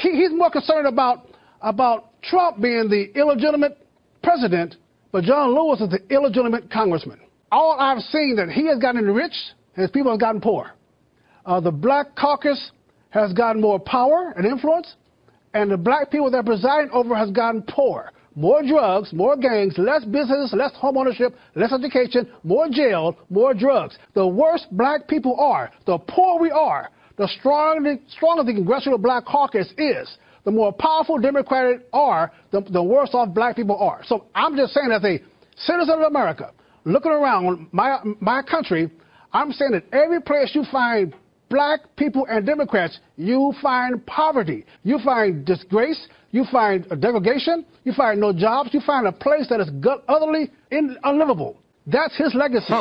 he's more concerned about Trump being the illegitimate president, but John Lewis is the illegitimate congressman. All I've seen that he has gotten rich and his people have gotten poor. The black caucus has gotten more power and influence, and the black people they're presiding over has gotten poor. More drugs, more gangs, less business, less home ownership, less education, more jail, more drugs. The worse black people are, the poorer we are, the stronger the Congressional Black Caucus is, the more powerful Democrats are, the worse off black people are. So I'm just saying, as a citizen of America, looking around my country, I'm saying that every place you find black people and Democrats, you find poverty, you find disgrace, you find degradation, you find no jobs, you find a place that is utterly unlivable. That's his legacy.